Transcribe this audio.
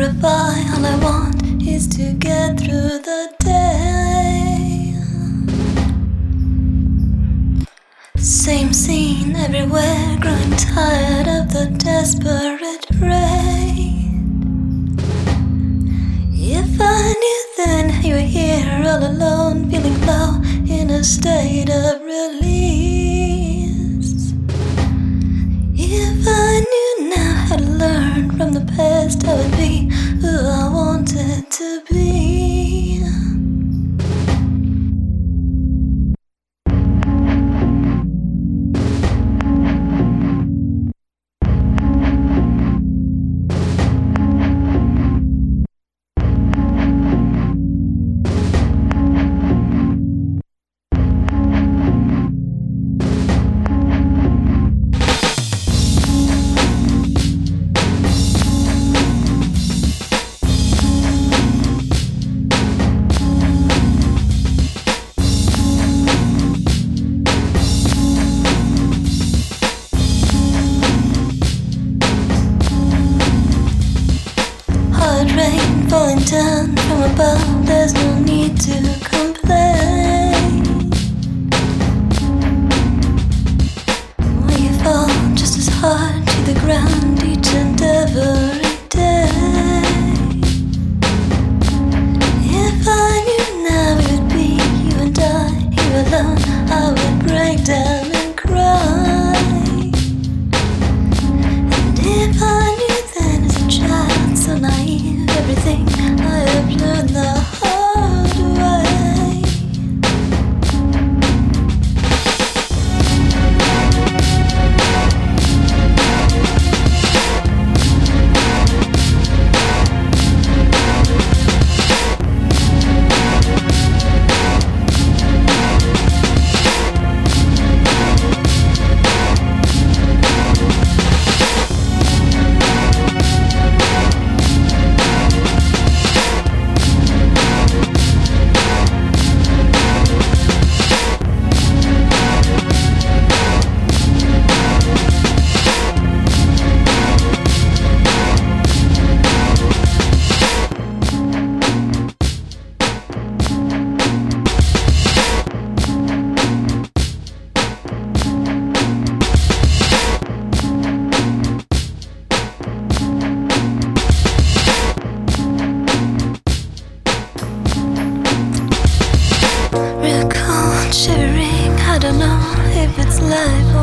glorify. All I want is to get through the day. Same scene everywhere, growing tired of the desperate rain. If I knew then you were here all alone, feeling low in a state of release. If I knew now how to learn from the past, I would be who I wanted to be. Rain falling down from above, there's no need to complain. We fall just as hard to the ground each and every day. If I knew now it would be you and I, here alone, I would break down and cry. And if I knew then as a child, so naive, everything I have learned the hard way. Shivering, I don't know if it's life